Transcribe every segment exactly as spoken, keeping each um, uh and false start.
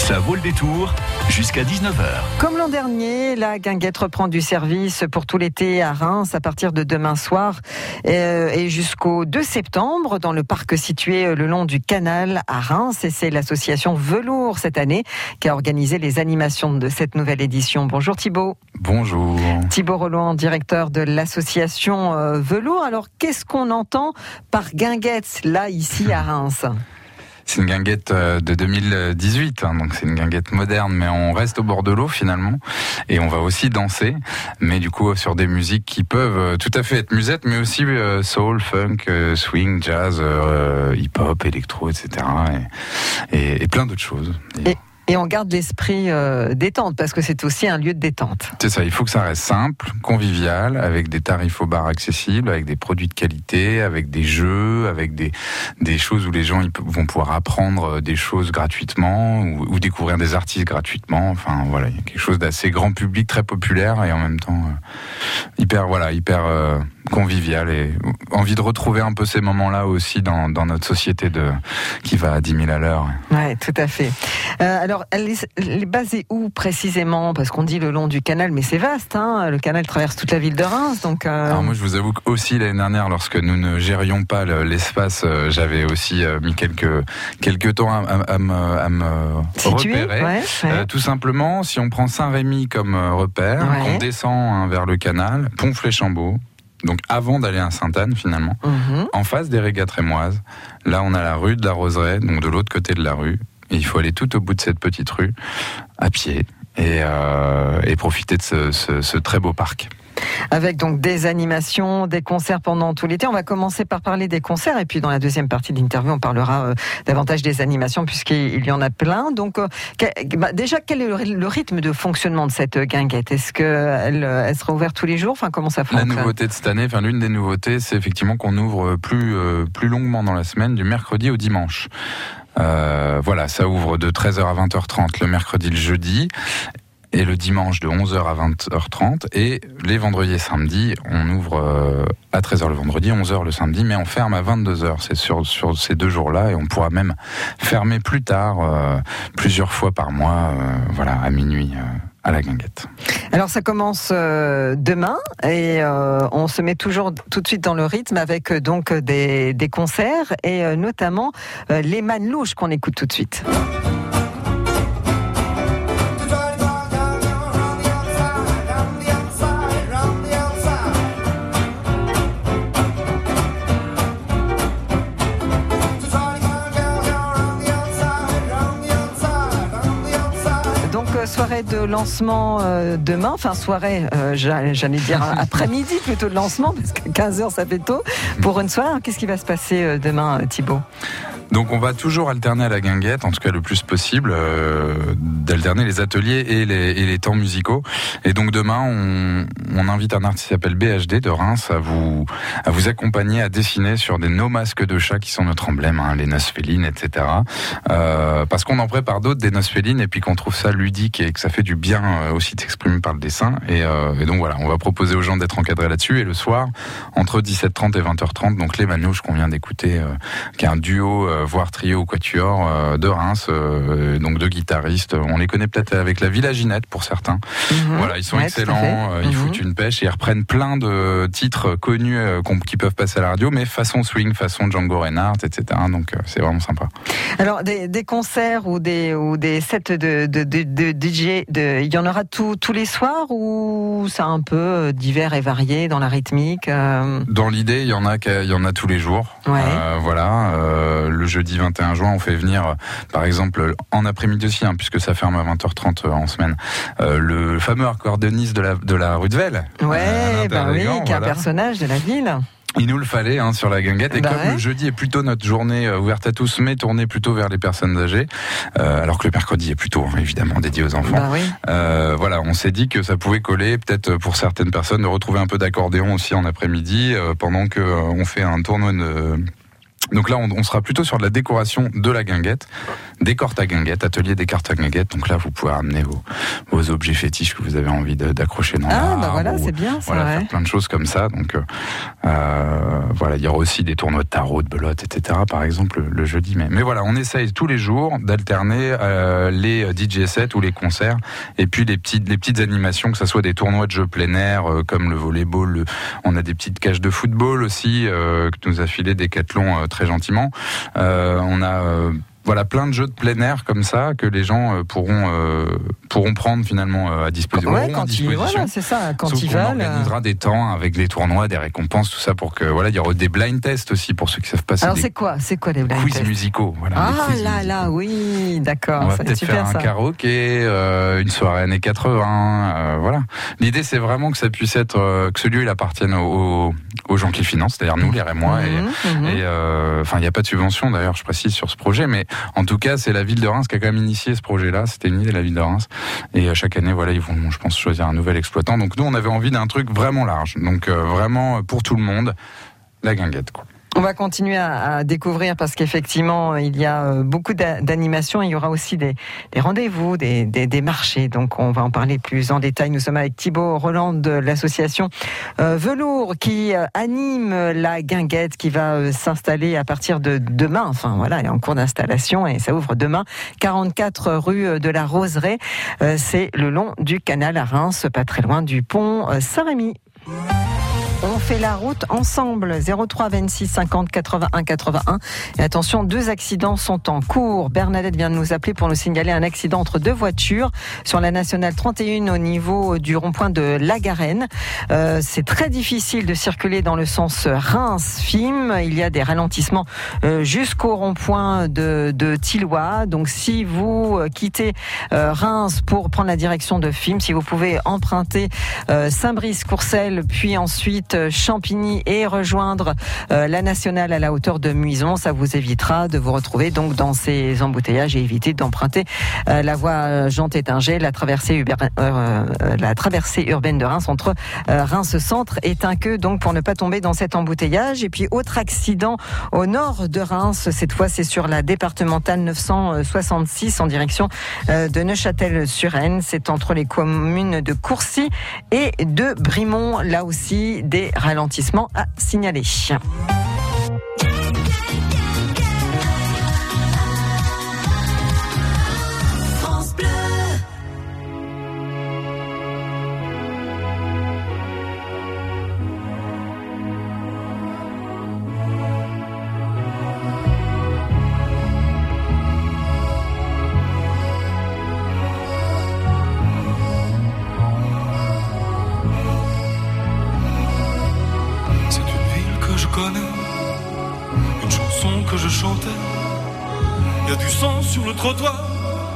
Ça vaut le détour jusqu'à dix-neuf heures. Comme l'an dernier, la guinguette reprend du service pour tout l'été à Reims à partir de demain soir et jusqu'au deux septembre dans le parc situé le long du canal à Reims. Et c'est l'association Velours cette année qui a organisé les animations de cette nouvelle édition. Bonjour Thibaut. Bonjour. Thibaut Roland, directeur de l'association Velours. Alors qu'est-ce qu'on entend par guinguette là ici à Reims ? C'est une guinguette de deux mille dix-huit, hein, donc c'est une guinguette moderne, mais on reste au bord de l'eau finalement, et on va aussi danser, mais du coup sur des musiques qui peuvent tout à fait être musettes, mais aussi euh, soul, funk, euh, swing, jazz, euh, hip-hop, électro, et cetera, et, et, et plein d'autres choses. Et... Et... Et on garde l'esprit euh, détente, parce que c'est aussi un lieu de détente. C'est ça, il faut que ça reste simple, convivial, avec des tarifs au bar accessibles, avec des produits de qualité, avec des jeux, avec des, des choses où les gens ils vont pouvoir apprendre des choses gratuitement, ou, ou découvrir des artistes gratuitement. Enfin voilà, il y a quelque chose d'assez grand public, très populaire, et en même temps euh, hyper, voilà, hyper euh, convivial, et envie de retrouver un peu ces moments-là aussi dans, dans notre société de, qui va à dix mille à l'heure. Ouais, tout à fait. Euh, alors, elle est, elle est basée où précisément ? Parce qu'on dit le long du canal, mais c'est vaste, hein. Le canal traverse toute la ville de Reims, donc... Euh... Alors moi, je vous avoue qu'aussi l'année dernière, lorsque nous ne gérions pas l'espace, euh, j'avais aussi euh, mis quelques, quelques temps à, à, à me, à me repérer. Ouais, ouais. Euh, tout simplement, si on prend Saint-Rémy comme euh, repère, ouais. qu'on descend hein, vers le canal, Pont-Fléchambault, donc avant d'aller à Sainte-Anne finalement, mm-hmm. en face des Régates Rémoises, là on a la rue de la Roseraie, donc de l'autre côté de la rue, et il faut aller tout au bout de cette petite rue, à pied, et, euh, et profiter de ce, ce, ce très beau parc. Avec donc des animations, des concerts pendant tout l'été. On va commencer par parler des concerts, et puis dans la deuxième partie de l'interview, on parlera euh, davantage des animations, puisqu'il y en a plein. Donc euh, que, bah, déjà, quel est le, le rythme de fonctionnement de cette guinguette ? Est-ce qu'elle elle sera ouverte tous les jours ? Enfin, comment ça fonctionne ? La nouveauté de cette année, enfin l'une des nouveautés, c'est effectivement qu'on ouvre plus, euh, plus longuement dans la semaine, du mercredi au dimanche. Euh, voilà, ça ouvre de treize heures à vingt heures trente le mercredi, le jeudi, et le dimanche de onze heures à vingt heures trente, et les vendredis et samedis, on ouvre euh, à treize heures le vendredi, onze heures le samedi, mais on ferme à vingt-deux heures, c'est sur, sur ces deux jours-là, et on pourra même fermer plus tard, euh, plusieurs fois par mois, euh, voilà, à minuit, euh, à la guinguette. Alors ça commence euh, demain, et euh, on se met toujours tout de suite dans le rythme avec euh, donc des, des concerts, et euh, notamment euh, les Manlouches qu'on écoute tout de suite. Soirée de lancement euh, demain, enfin soirée, euh, j'allais dire après-midi plutôt de lancement, parce que quinze heures ça fait tôt pour une soirée. Qu'est-ce qui va se passer euh, demain, Thibaut ? Donc on va toujours alterner à la guinguette, en tout cas le plus possible, euh, d'alterner les ateliers et les, et les temps musicaux. Et donc demain, on, on invite un artiste qui s'appelle B H D de Reims à vous, à vous accompagner à dessiner sur des nos masques de chat qui sont notre emblème, hein, les noces félines, et cetera. Euh, parce qu'on en prépare d'autres, des noces félines, et puis qu'on trouve ça ludique et que ça fait du bien euh, aussi de s'exprimer par le dessin. Et, euh, et donc voilà, on va proposer aux gens d'être encadrés là-dessus. Et le soir, entre dix-sept heures trente et vingt heures trente, donc les Manouches qu'on vient d'écouter, euh, qui est un duo euh, voire trio ou quatuor euh, de Reims, euh, donc deux guitaristes. On les connaît peut-être avec la Villa Ginette pour certains. Mmh. Voilà, ils sont ouais, excellents, euh, ils mmh. foutent une pêche et ils reprennent plein de titres connus euh, qui peuvent passer à la radio, mais façon swing, façon Django Reinhardt, et cetera. Donc euh, c'est vraiment sympa. Alors des, des concerts ou des ou des sets de de, de, de D J, de, il y en aura tout, tous les soirs, ou c'est un peu divers et varié dans la rythmique euh... Dans l'idée, il y en a il y en a tous les jours. Ouais. Euh, voilà, euh, le jeudi vingt et un juin, on fait venir, par exemple, en après-midi aussi, hein, puisque ça ferme à vingt heures trente en semaine, euh, le fameux accordéoniste de la, de la rue de Velle. Ouais, euh, bah oui, qui est un personnage de la ville. Il nous le fallait hein, sur la guinguette, et bah comme ouais. le jeudi est plutôt notre journée euh, ouverte à tous, mais tournée plutôt vers les personnes âgées, euh, alors que le mercredi est plutôt hein, évidemment dédié aux enfants. Bah oui. euh, voilà, on s'est dit que ça pouvait coller peut-être pour certaines personnes de retrouver un peu d'accordéon aussi en après-midi, euh, pendant que euh, on fait un tournoi de Donc là, on, on sera plutôt sur de la décoration de la guinguette, des cortes à guinguette, atelier des cortes à guinguette. Donc là, vous pouvez ramener vos, vos objets fétiches que vous avez envie de, d'accrocher dans ah, l'arbre. Ah, bah voilà, ou, c'est bien, c'est voilà, vrai. Faire plein de choses comme ça. Donc, euh, voilà, il y aura aussi des tournois de tarot, de belote, et cetera. Par exemple, le, le jeudi. Mais, mais voilà, on essaye tous les jours d'alterner euh, les D J sets ou les concerts, et puis les petites, les petites animations, que ce soit des tournois de jeux plein air, euh, comme le volleyball. Le, on a des petites cages de football aussi, euh, que nous a filé Decathlon euh, très gentiment. Euh, on a euh, voilà plein de jeux de plein air comme ça que les gens euh, pourront euh, pourront prendre finalement euh, à disposition. Ouais, quand ils voilà, c'est ça, quand Sauf ils qu'on veulent. organisera des temps avec des tournois, des récompenses, tout ça pour que voilà, il y aura des blind tests aussi pour ceux qui savent pas. Alors des c'est quoi, c'est quoi les blind quiz tests musicaux, voilà. Ah quiz là musicaux. là, oui, d'accord. On va ça peut-être super, faire un ça. karaoké, euh, une soirée années quatre-vingts, euh, voilà. L'idée c'est vraiment que ça puisse être euh, que ce lieu il appartienne aux, aux gens qui le financent, c'est-à-dire nous, les Rémois, mmh, et, mmh. et euh, enfin il n'y a pas de subvention d'ailleurs, je précise sur ce projet, mais en tout cas c'est la ville de Reims qui a quand même initié ce projet-là. C'était une idée de la ville de Reims, et euh, chaque année voilà ils vont, je pense, choisir un nouvel exploitant. Donc nous on avait envie d'un truc vraiment large, donc euh, vraiment pour tout le monde, la guinguette quoi. On va continuer à, à découvrir parce qu'effectivement, il y a beaucoup d'animations. Il y aura aussi des, des rendez-vous, des, des, des marchés. Donc, on va en parler plus en détail. Nous sommes avec Thibaut Roland de l'association euh, Velours qui euh, anime la guinguette qui va euh, s'installer à partir de demain. Enfin, voilà, elle est en cours d'installation et ça ouvre demain. quarante-quatre rue de la Roseraie. Euh, c'est le long du canal à Reims, pas très loin du pont euh, Saint-Rémy. On fait la route ensemble, zéro trois vingt-six cinquante quatre-vingt-un quatre-vingt-un. Et attention, deux accidents sont en cours. Bernadette vient de nous appeler pour nous signaler un accident entre deux voitures sur la nationale trente et un au niveau du rond-point de La Garenne. Euh, c'est très difficile de circuler dans le sens Reims-Fismes. Il y a des ralentissements euh, jusqu'au rond-point de, de Thillois. Donc si vous quittez euh, Reims pour prendre la direction de Fismes, si vous pouvez emprunter euh, Saint-Brice-Courcelles, puis ensuite Champigny et rejoindre euh, la nationale à la hauteur de Muison, ça vous évitera de vous retrouver donc dans ces embouteillages et éviter d'emprunter euh, la voie Jean-Tétinger, la traversée Uber, euh, la traversée urbaine de Reims entre euh, Reims-Centre et Tinqueux, donc pour ne pas tomber dans cet embouteillage. Et puis autre accident au nord de Reims, cette fois c'est sur la départementale neuf cent soixante-six en direction euh, de Neufchâtel-sur-Aisne, c'est entre les communes de Courcy et de Brimont, là aussi des ralentissements à signaler. France Bleu. Une chanson que je chantais, y a du sang sur le trottoir.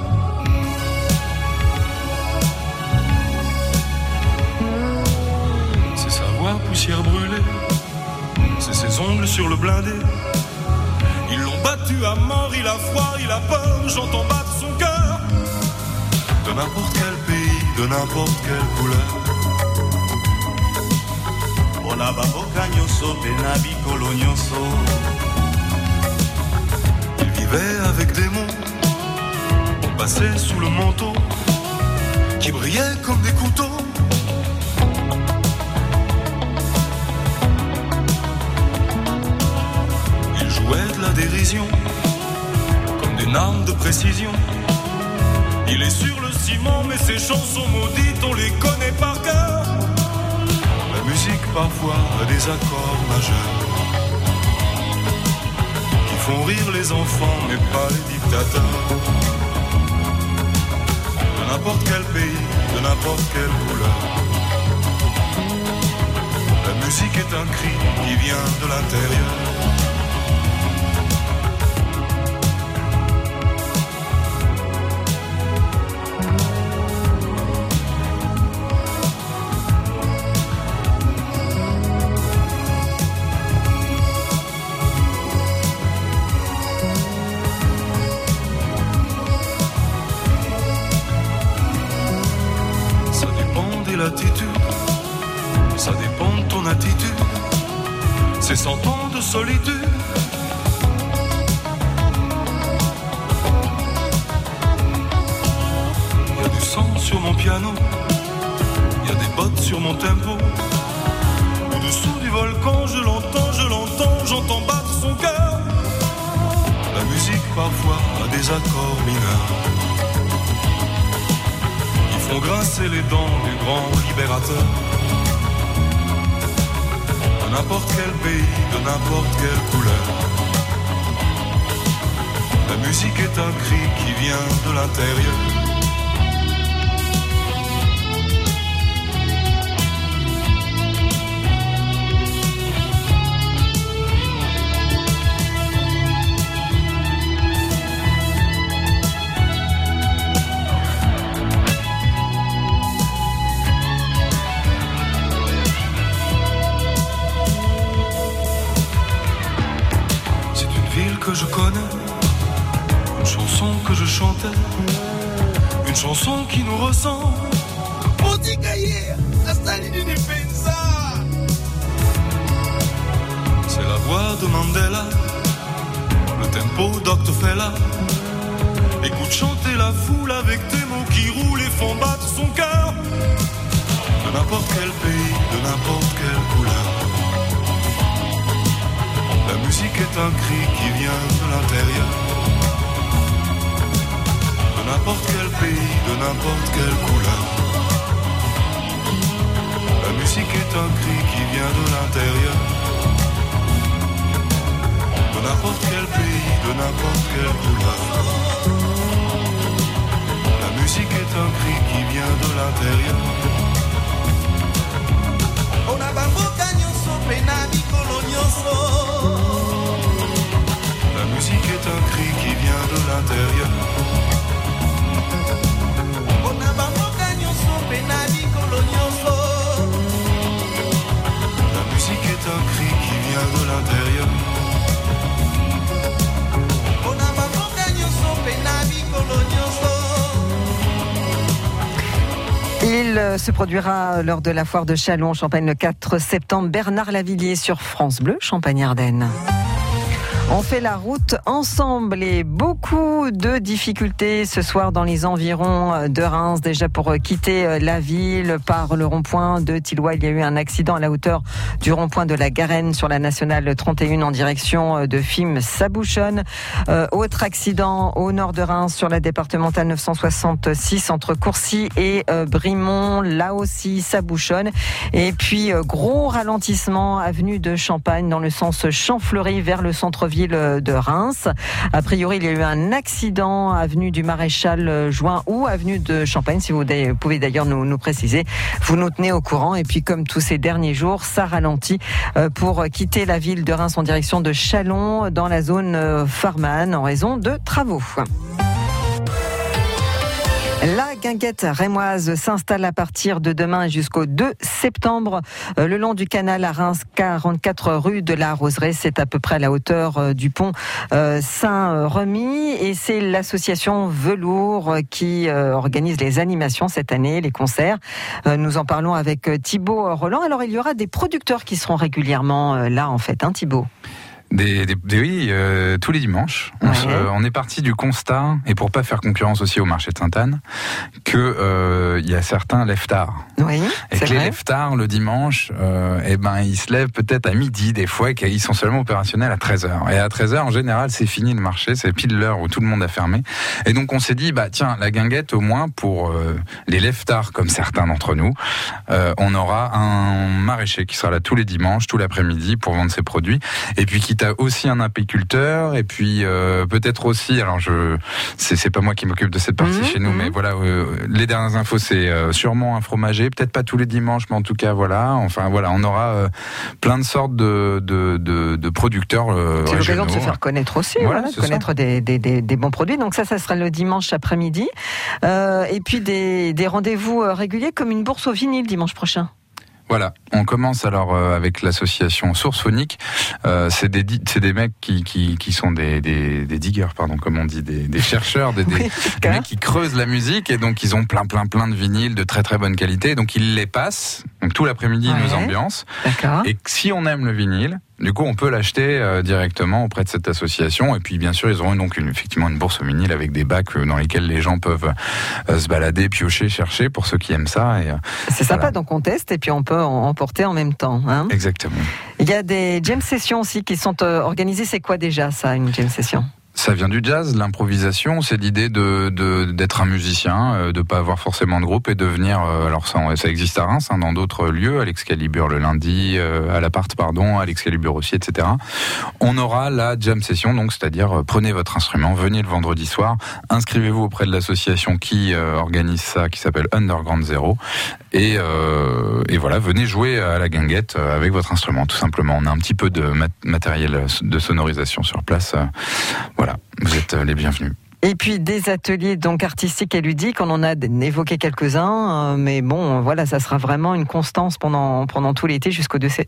C'est sa voix poussière brûlée, c'est ses ongles sur le blindé. Ils l'ont battu à mort, il a froid, il a peur, j'entends battre son cœur. De n'importe quel pays, de n'importe quelle couleur. Bona baboka nyonso benabi kolonyoso. Il vivait avec des mots, on passait sous le manteau, qui brillaient comme des couteaux. Il jouait de la dérision, comme des names de précision. Il est sur le ciment, mais ses chansons maudites, on les connaît par cœur. La musique parfois a des accords majeurs qui font rire les enfants mais pas les dictateurs. De n'importe quel pays, de n'importe quelle couleur. La musique est un cri qui vient de l'intérieur. Ça dépend de ton attitude. C'est cent ans de solitude mon piano, il y a des bottes sur mon tempo. Au-dessous du volcan, je l'entends, je l'entends, j'entends battre son cœur. La musique parfois a des accords mineurs qui font grincer les dents du grand libérateur. De n'importe quel pays, de n'importe quelle couleur. La musique est un cri qui vient de l'intérieur. Que je connais, une chanson que je chantais, une chanson qui nous ressemble. C'est la voix de Mandela, le tempo d'Octo Fella. Écoute chanter la foule avec des mots qui roulent et font battre son cœur. De n'importe quel pays, de n'importe quelle couleur. La musique est un cri qui vient de l'intérieur. De n'importe quel pays, de n'importe quelle couleur. La musique est un cri qui vient de l'intérieur. De n'importe quel pays, de n'importe quelle couleur. La musique est un cri qui vient de l'intérieur. La musique est un cri qui vient de l'intérieur. La musique est un cri qui vient de l'intérieur. Il se produira lors de la foire de Châlons-en-Champagne le quatre septembre. Bernard Lavillier sur France Bleu, Champagne-Ardenne. On fait la route ensemble et beaucoup de difficultés ce soir dans les environs de Reims. Déjà pour quitter la ville par le rond-point de Tilloy, il y a eu un accident à la hauteur du rond-point de la Garenne sur la nationale trente et un en direction de Fismes-Sabouchonne. Euh, autre accident au nord de Reims sur la départementale neuf cent soixante-six entre Courcy et euh, Brimont. Là aussi, ça bouchonne. Et puis, euh, gros ralentissement avenue de Champagne dans le sens Champfleury vers le centre-ville de Reims. A priori, il y a eu un accident avenue du Maréchal Juin ou avenue de Champagne. Si vous pouvez d'ailleurs nous, nous préciser, vous nous tenez au courant. Et puis, comme tous ces derniers jours, ça ralentit pour quitter la ville de Reims en direction de Châlons dans la zone Farman en raison de travaux. La guinguette rémoise s'installe à partir de demain jusqu'au deux septembre le long du canal à Reims, quarante-quatre rue de la Roseraie. C'est à peu près à la hauteur du pont Saint-Remy et c'est l'association Velours qui organise les animations cette année, les concerts. Nous en parlons avec Thibaut Roland. Alors il y aura des producteurs qui seront régulièrement là en fait, hein Thibaut ? Des, des, des, oui, euh, tous les dimanches. On, ouais. se, on est parti du constat, et pour pas faire concurrence aussi au marché de Sainte-Anne, que euh, y a certains lève-tard. Oui, et que vrai. les lève-tard le dimanche, euh, eh ben ils se lèvent peut-être à midi des fois, et qu'ils sont seulement opérationnels à treize heures. Et à treize heures en général, c'est fini le marché, c'est pile l'heure où tout le monde a fermé. Et donc on s'est dit, bah tiens, la guinguette au moins pour euh, les lève-tard comme certains d'entre nous, euh, on aura un maraîcher qui sera là tous les dimanches, tout l'après-midi pour vendre ses produits, et puis qui t'as aussi un apiculteur et puis euh, peut-être aussi, alors je c'est, c'est pas moi qui m'occupe de cette partie mmh, chez nous, mmh. mais voilà, euh, les dernières infos c'est euh, sûrement un fromager, peut-être pas tous les dimanches, mais en tout cas voilà, enfin voilà, on aura euh, plein de sortes de de de, de producteurs euh, c'est régionaux. l'occasion de se faire connaître aussi, voilà, voilà, de connaître des, des des des bons produits. Donc ça, ça sera le dimanche après-midi, euh, et puis des des rendez-vous réguliers comme une bourse au vinyle dimanche prochain. Voilà, on commence alors euh, avec l'association Source Phonique. Euh, c'est des c'est des mecs qui qui qui sont des des des diggers, pardon, comme on dit, des des chercheurs, des, oui, des mecs qui creusent la musique et donc ils ont plein plein plein de vinyles de très très bonne qualité. Donc ils les passent. Donc tout l'après-midi, ouais. ils nous ambiancent. D'accord. Et si on aime le vinyle, Du coup, on peut l'acheter euh, directement auprès de cette association. Et puis, bien sûr, ils auront donc une, effectivement une bourse au vinyle avec des bacs euh, dans lesquels les gens peuvent euh, se balader, piocher, chercher pour ceux qui aiment ça. Et, euh, c'est sympa, voilà. Donc on teste et puis on peut en emporter en même temps. Hein. Exactement. Il y a des jam sessions aussi qui sont euh, organisées. C'est quoi déjà ça, une jam session ? Ça vient du jazz, l'improvisation, c'est l'idée de, de d'être un musicien, euh, de pas avoir forcément de groupe et de venir. Euh, alors ça, ça existe à Reims, hein, dans d'autres lieux, à l'Excalibur le lundi, euh, à l'appart pardon, à l'Excalibur aussi, et cetera. On aura la jam session, donc c'est-à-dire euh, prenez votre instrument, venez le vendredi soir, inscrivez-vous auprès de l'association qui euh, organise ça, qui s'appelle Underground Zero, et euh, et voilà, venez jouer à la guinguette euh, avec votre instrument, tout simplement. On a un petit peu de mat- matériel de sonorisation sur place, euh, voilà. Vous êtes les bienvenus. Et puis des ateliers donc artistiques et ludiques, on en a évoqué quelques-uns, euh, mais bon, voilà, ça sera vraiment une constance pendant pendant tout l'été jusqu'au deux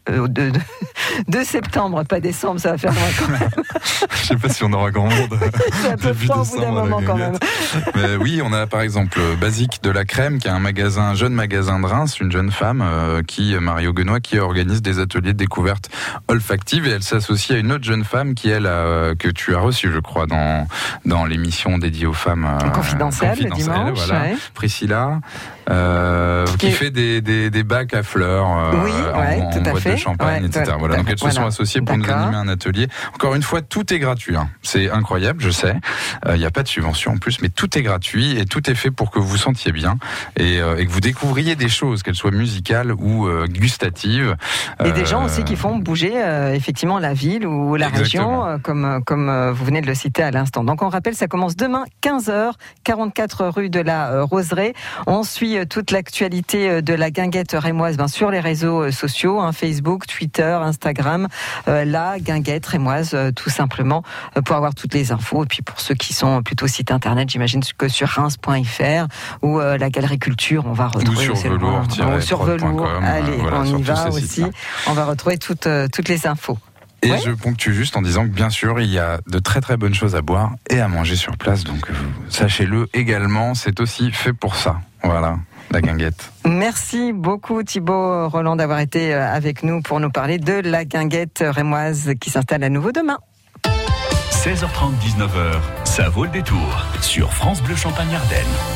septembre, pas décembre, ça va faire loin quand même. Je sais pas si on aura grand monde. C'est un peu froid au bout d'un moment quand même. Mais oui, on a par exemple Basique de la Crème, qui est un magasin, un jeune magasin de Reims, une jeune femme euh, qui Mario Guenois, qui organise des ateliers de découverte olfactive, et elle s'associe à une autre jeune femme qui elle a, que tu as reçue, je crois, dans dans l'émission dédiée aux femmes euh, confidentielles le dimanche, voilà. Ouais. Priscilla, euh, qui Et... fait des, des des bacs à fleurs, euh, oui, en, ouais, en tout à boîte fait. de champagne, ouais, et cetera. Voilà, donc elles voilà. se sont associées pour D'accord. nous animer un atelier. Encore une fois, tout est gratuit. Hein. C'est incroyable, je sais. Il euh, n'y a pas de subvention en plus, mais tout est gratuit et tout est fait pour que vous vous sentiez bien et, euh, et que vous découvriez des choses, qu'elles soient musicales ou euh, gustatives. Et euh, des gens aussi qui font bouger euh, effectivement la ville ou la Exactement. région, euh, comme comme euh, vous venez de le citer à l'instant. Donc on rappelle, ça commence demain quinze heures, quarante-quatre rue de la euh, Roseraie. On suit euh, toute l'actualité euh, de la guinguette rémoise ben, sur les réseaux euh, sociaux, hein, Facebook, Twitter, Instagram, euh, la guinguette rémoise euh, tout simplement euh, pour avoir toutes les infos. Et puis pour ceux qui sont plutôt site internet, j'imagine que sur reims point f r ou euh, la Galerie Culture, on va retrouver ou sur velours, ou sur velours. Allez, voilà, on y va aussi. sites-là. On va retrouver toutes euh, toutes les infos. Et ouais. je ponctue juste en disant que bien sûr, il y a de très très bonnes choses à boire et à manger sur place. Donc euh, sachez-le également, c'est aussi fait pour ça. Voilà, la guinguette. Merci beaucoup Thibaut Roland d'avoir été avec nous pour nous parler de la guinguette rémoise qui s'installe à nouveau demain. seize heures trente, dix-neuf heures, ça vaut le détour sur France Bleu Champagne-Ardenne.